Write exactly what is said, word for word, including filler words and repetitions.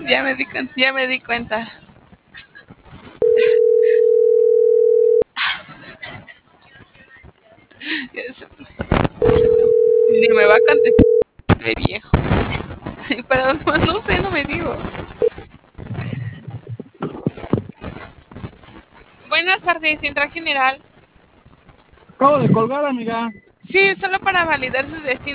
Ya me di, cuen- ya me di cuenta. Ya se- Ni me va a contestar de viejo. Pero no, no sé, no me digo. Buenas tardes, Central General. Acabo de colgar, amiga. Sí, solo para validar su destino.